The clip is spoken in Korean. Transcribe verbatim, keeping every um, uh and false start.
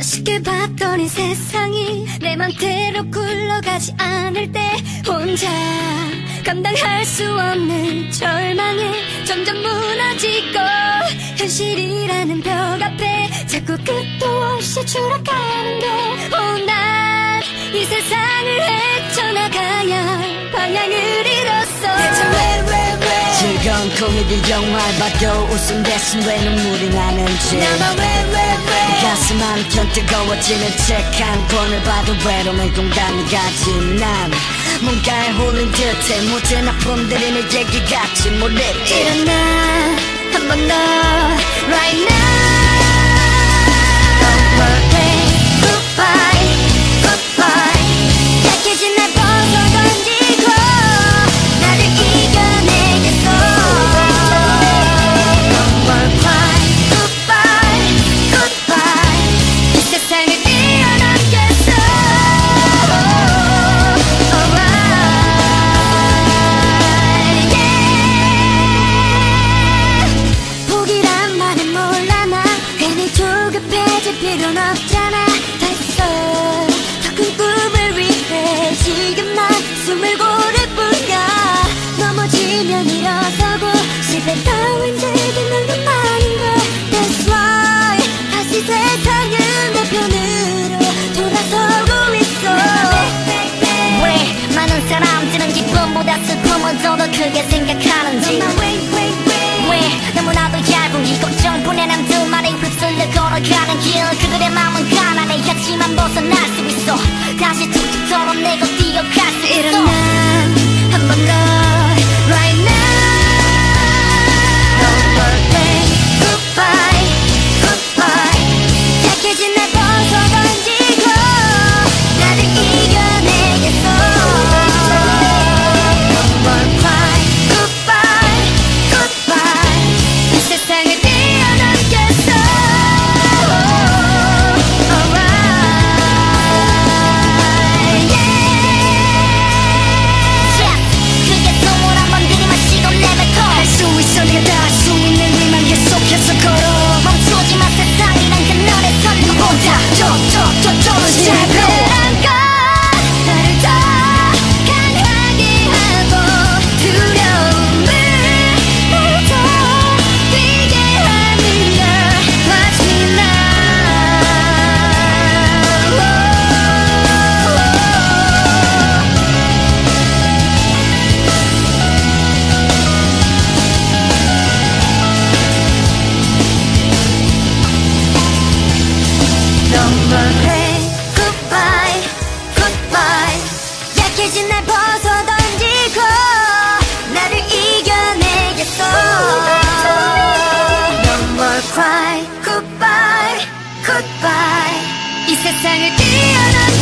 쉽게 봤더니 세상이 내 맘대로 굴러가지 않을 때 혼자 감당할 수 없는 절망에 점점 무너지고 현실이라는 벽 앞에 자꾸 끝도 없이 추락하는데 oh, 난 이 세상을 헤쳐나가야 할 방향을 잃었어. 대체 왜 왜 왜 즐거운 코미디 영화를 봐도 웃음 대신 왜 눈물이 나는지 나만 왜 왜 왜 가슴 한켠 뜨거워지는 책 한 권을 봐도 외로움의 공간을 가진 난 뭔가에 홀린 듯해 모든 아픔들이 내 얘기 같이 몰입해 일어나 한 번 더 right now. Don't worry, goodbye, goodbye. 약해진 날 벗어 던지고 나를 이겨내겠어. Don't worry, goodbye, goodbye. 이 세상을 뛰어넘겠어. Alright, yeah. 포기란 말은 몰라 나 괜히 조급해질 필요는 없잖아. 됐어 더 큰 꿈을 위해 지금 난 숨을 고를 뿐이야. 넘어지면 일어서고 실패 따윈 제기는 것만인 걸. That's why 다시 세상은 내 편으로 돌아서고 있어. 왜 많은 사람들은 기쁨보다 슬픔을 더 더 크게 생각하는지 왜 너무나도 얇은 이 걱정뿐에 남들 말에 휩쓸려 걸어가는 길 그들의 마음은 가난해 하지만 벗어날 수 있어. 다시 툭툭 털어내고 뛰어갈 수 있어. 일어나 한 번 더 right now. Don't worry, goodbye, goodbye. 약해진 날 벗어 던지고 나를 이겨내겠어. Don't worry, goodbye, goodbye. 이 세상을 뛰어넘겠어. Alright, yeah. 크게 숨을 한번 들이마시고 내뱉어. 할 수 있어 내가 다 할 수 있는 일만 계속해서 걸어 멈추지 마 세상이란 그늘에 선 보자. 더더더 떨어지고 나를 더 강하게 하고 두려움을 나를 더 뛰게 하는 걸. Watch me now. Don't worry, goodbye, goodbye. 약해진 날 벗어 던지고 나를 이겨내겠어. No more cry, goodbye, goodbye. 이 세상을 뛰어넘